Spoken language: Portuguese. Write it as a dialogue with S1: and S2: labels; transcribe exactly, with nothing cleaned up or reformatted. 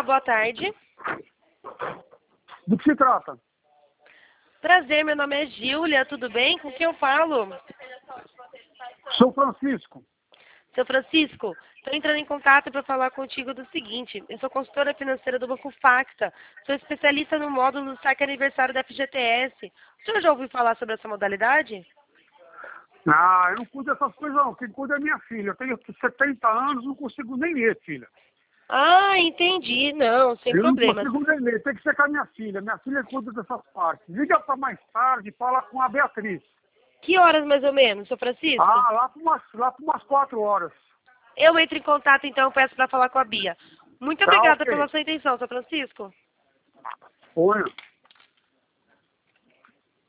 S1: boa tarde.
S2: Do que se trata?
S1: Prazer, meu nome é Gíulia, tudo bem? Com quem eu falo?
S2: Sou Francisco.
S1: Seu Francisco, estou entrando em contato para falar contigo do seguinte. Eu sou consultora financeira do Banco Facta. Sou especialista no módulo do saque aniversário da F G T S. O senhor já ouviu falar sobre essa modalidade?
S2: Ah, eu não cuido dessas coisas não. Quem cuida é minha filha. Eu tenho setenta anos, não consigo nem ler, filha.
S1: Ah, entendi. Não, sem
S2: Eu não
S1: problemas.
S2: consigo nem ler. Tem que ser com a minha filha. Minha filha cuida dessas partes. Liga para mais tarde e fala com a Beatriz.
S1: Que horas mais ou menos, seu Francisco?
S2: Ah, lá para umas, lá para umas quatro horas.
S1: Eu entro em contato então, peço para falar com a Bia. Muito
S2: Tá,
S1: obrigada
S2: ok.
S1: pela sua atenção, seu Francisco.
S2: Oi.